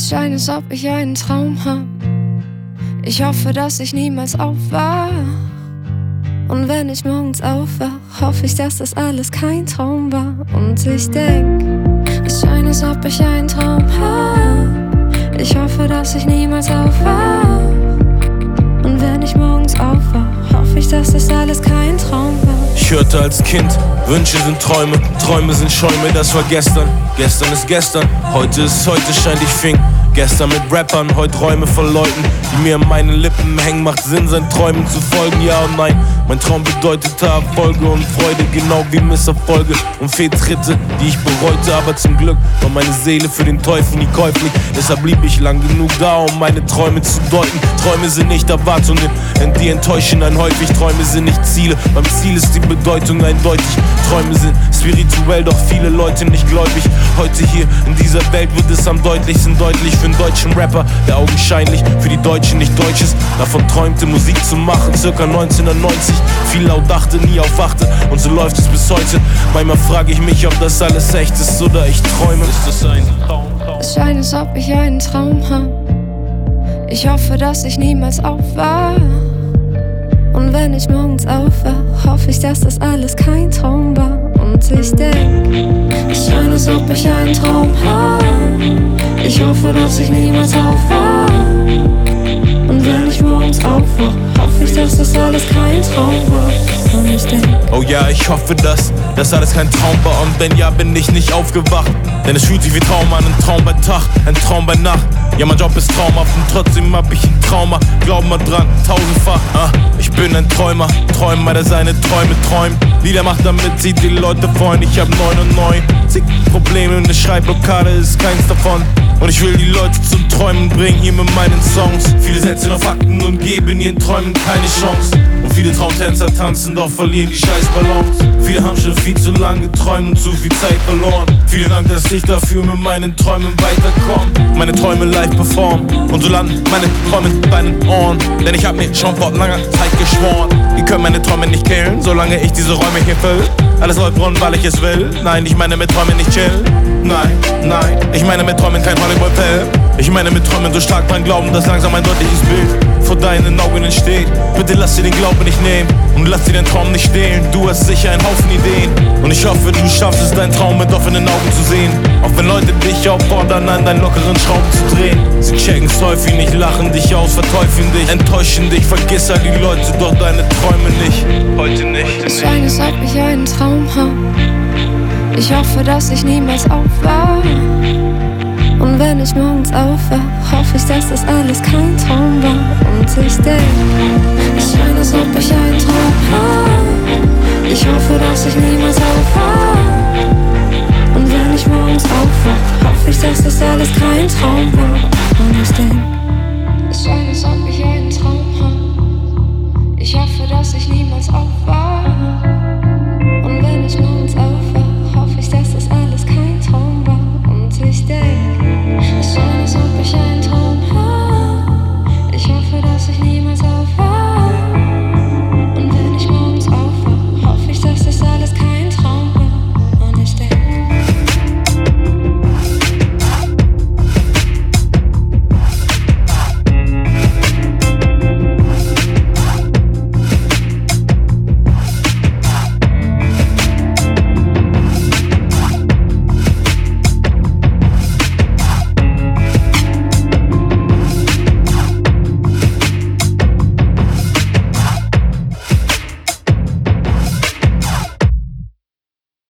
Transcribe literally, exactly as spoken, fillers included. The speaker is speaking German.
Es scheint, als ob ich einen Traum hab. Ich hoffe, dass ich niemals aufwach. Und wenn ich morgens aufwach, hoffe ich, dass das alles kein Traum war. Und ich denk, es scheint, als ob ich einen Traum hab. Ich hoffe, dass ich niemals aufwach. Und wenn ich morgens aufwach, hoffe ich, dass das alles kein Traum war. Ich hörte als Kind, Wünsche sind Träume, Träume sind Schäume, das war gestern. Gestern ist gestern, heute ist heute, scheint ich fing. Gestern mit Rappern, heute Räume von Leuten, die mir an meinen Lippen hängen. Macht Sinn, seinen Träumen zu folgen, ja und nein. Mein Traum bedeutete Erfolge und Freude, genau wie Misserfolge und Fehltritte, die ich bereute. Aber zum Glück war meine Seele für den Teufel nie käuflich. Deshalb blieb ich lang genug da, um meine Träume zu deuten. Träume sind nicht Erwartungen, die enttäuschen einen häufig. Träume sind nicht Ziele, beim Ziel ist die Bedeutung eindeutig. Träume sind spirituell, doch viele Leute nicht gläubig. Heute hier in dieser Welt wird es am deutlichsten deutlich für einen deutschen Rapper, der augenscheinlich für die Deutschen nicht deutsch ist. Davon träumte, Musik zu machen, circa neunzehnhundertneunzig. Viel laut dachte, nie aufwachte und so läuft es bis heute. Manchmal frage ich mich, ob das alles echt ist oder ich träume. Ist das ein Traum? Es scheint, als ob ich einen Traum hab. Ich hoffe, dass ich niemals aufwach. Und wenn ich morgens aufwach, hoffe ich, dass das alles kein Traum war. Und ich denk, es scheint, als ob ich einen Traum hab. Ich hoffe, dass ich niemals aufwach. Und wenn ich morgens aufwach, hoffe ich, dass das alles kein Traum war. Und ich denk, oh ja, ich hoffe, dass das alles kein Traum war. Und wenn ja, bin ich nicht aufgewacht. Denn es fühlt sich wie Traum an, ein Traum bei Tag, ein Traum bei Nacht. Ja, mein Job ist traumhaft und trotzdem hab ich ein Trauma. Glauben wir dran, tausendfach, ah, ich bin ein Träumer. Träumer, der seine Träume träumt. Lieder macht, damit sie die Leute freuen. Ich hab neunundneunzig Probleme und eine Schreibblockade ist keins davon. Und ich will die Leute zum Träumen bringen, hier mit meinen Songs. Viele setzen auf Fakten und geben ihren Träumen keine Chance. Und viele Traumtänzer tanzen, doch verlieren die scheiß Balance. Viele haben schon viel zu lange geträumt und zu viel Zeit verloren. Vielen Dank, dass ich dafür mit meinen Träumen weiterkomme. Meine Träume live performen und so landen meine Träume in deinen Ohren. Denn ich hab mir schon vor langer Zeit geschworen, ihr könnt meine Träume nicht killen, solange ich diese Räume hier füll. Alles läuft rund, weil ich es will. Nein, ich meine mit Träumen nicht chillen. Nein, nein, ich meine mit Träumen kein Hollywood-Film. Ich meine mit Träumen so stark dran glauben, dass langsam ein deutliches Bild vor deinen Augen entsteht. Bitte lass dir den Glauben nicht nehmen und lass dir den Traum nicht stehlen. Du hast sicher einen Haufen Ideen und ich hoffe, du schaffst es, deinen Traum mit offenen Augen zu sehen. Auch wenn Leute dich auffordern, an deinen lockeren Schrauben zu drehen. Sie checken's häufig nicht, lachen dich aus, verteufeln dich, enttäuschen dich. Vergiss all die Leute, doch deine Träume nicht. Heute nicht. es scheint, als ob ich einen Traum hab. Ich hoffe, dass ich niemals aufwach. Und wenn ich morgens aufwach, hoffe ich, dass das alles kein Traum war. Und ich denk, es scheint, als ob ich einen Traum hab. Ich hoffe, dass ich niemals aufwach. Und wenn ich morgens aufwach, hoffe ich, dass das alles kein Traum war. Und ich denk, es scheint, als ob ich einen Traum hab. Ich hoffe, dass ich niemals aufwach.